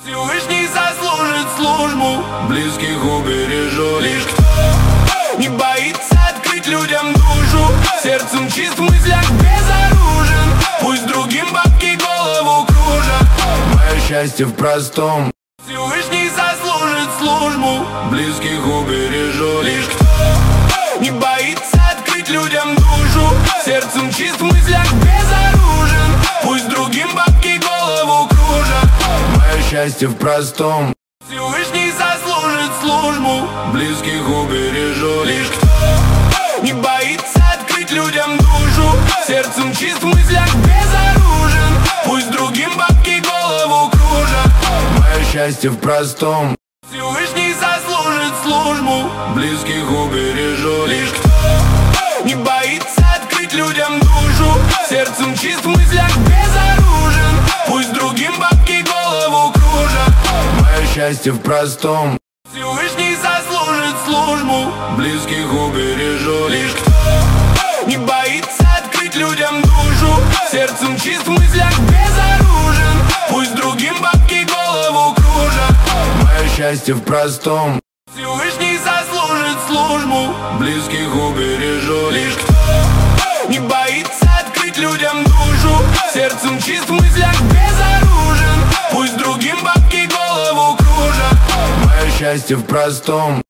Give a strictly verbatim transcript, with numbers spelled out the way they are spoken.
Всевышний заслужит службу, близких убережу. Лишь кто не боится открыть людям душу, сердцем чист, в мыслях безоружен. Пусть другим бабки голову кружат, мое счастье в простом. Всевышний заслужит службу, близких убережу. Лишь кто не боится открыть людям душу, сердцем чист, в мыслях безоружен. Пусть другим бабки голову кружат, мое счастье в простом. Всевышний заслужит службу, близких убережу. Лишь кто не боится открыть людям душу, сердцем чист, в мыслях безоружен. Пусть другим бабки голову кружат, мое счастье в простом. Всевышний заслужит службу, близких убережу. Лишь кто не боится открыть людям душу, сердцем чист, в мыслях безоружен. Пусть другим бабки голову кружат, мое счастье в простом. Всевышний заслужит службу, близких убережу. Лишь кто не боится открыть людям душу, сердцем чист, в мыслях безоружен. Пусть другим бабки голову кружат, мое счастье в простом. Всевышний заслужит службу, близких убережу. Лишь кто не боится открыть людям душу, сердцем чист, в мыслях безоружен. Пусть другим бабки голову кружат, мое счастье в простом.